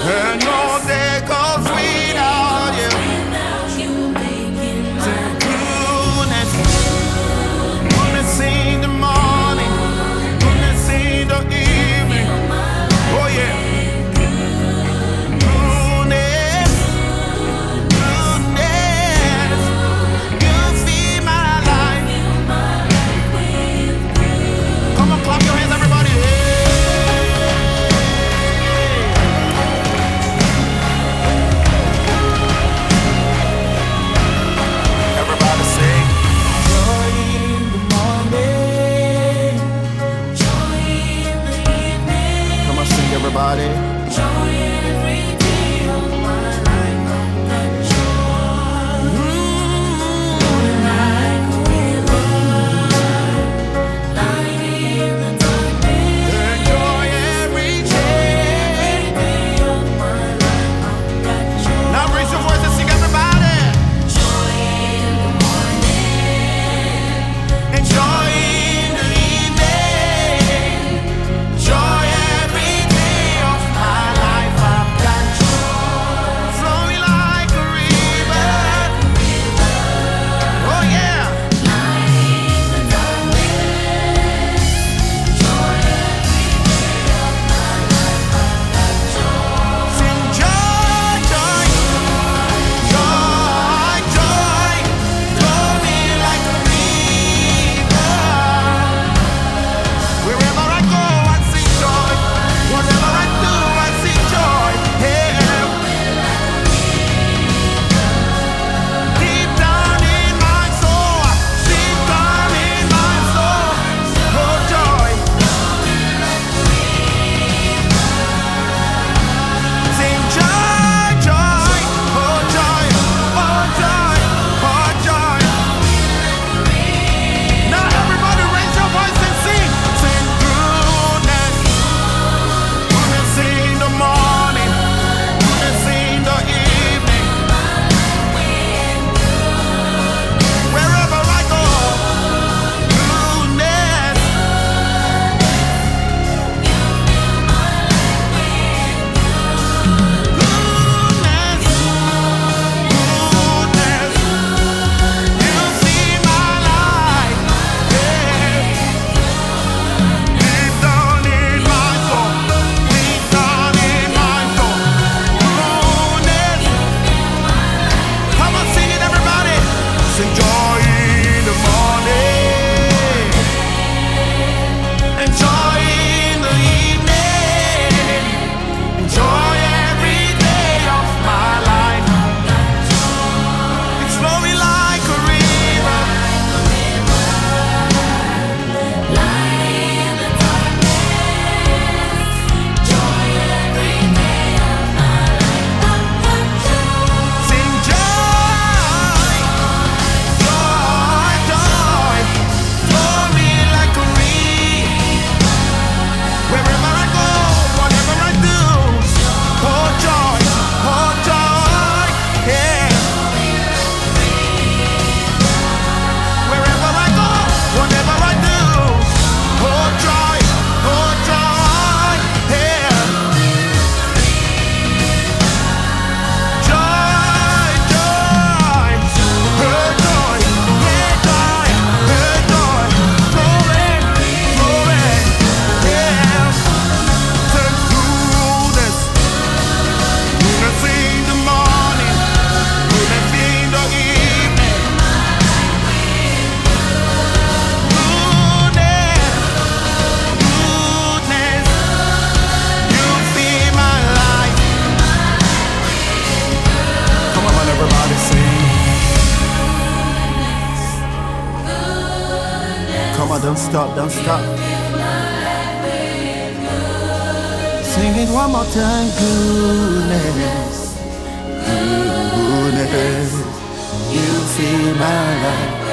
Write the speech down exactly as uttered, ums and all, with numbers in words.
And no day goes without you. Goodness, goodness in the morning, goodness in the evening. Oh yeah. Goodness, goodness, you feed my life. Come on, clap your hands, everybody. Everybody sing. Joy in the morning, joy in the evening. Come on, sing, everybody. Joy every day of my life. I've got joy. Like a river, light in the darkness. And joy every day of my life. I've got joy. Now raise your voice and sing, everybody. Joy in the morning, and joy in the evening. Joy every day of my life. I've got joy flowing like a river. Oh yeah. Light in the darkness. Joy every day of my life. I've got joy. Sing joy, joy, joy, joy, flowing like a river. Wherever I go, I see joy. Whatever I do, I see joy. Yeah. Deep down in my soul, deep down in my soul, oh joy. Sing joy, joy, oh joy, oh joy, oh joy. Now everybody raise your voice and sing. Sing goodness, goodness in the morning, goodness in the evening. Wherever I go, goodness. Goodness, goodness, you see my life, yeah. Deep down in my soul, deep down in my soul, goodness. Come on, sing it, everybody. Sing joy in the morning, and joy in the evening, and joy every day of my life. It's flowing like a river. Light in the darkness. Joy every day of my life. I've got joy. Sing joy, joy, joy, flowing like a river. Wherever I go, whatever I do, oh joy, oh joy, yeah. Wherever I go, whatever I do, oh joy, oh joy, yeah. Joy, joy, oh joy, yeah, joy, oh joy, flowing, flowing, yeah. Sing goodness, goodness in the morning, goodness in the evening. Goodness, goodness, you feed my life. Come on, everybody, sing. Come on, don't stop, don't stop. Sing it one more time. Goodness, goodness, you feed my life.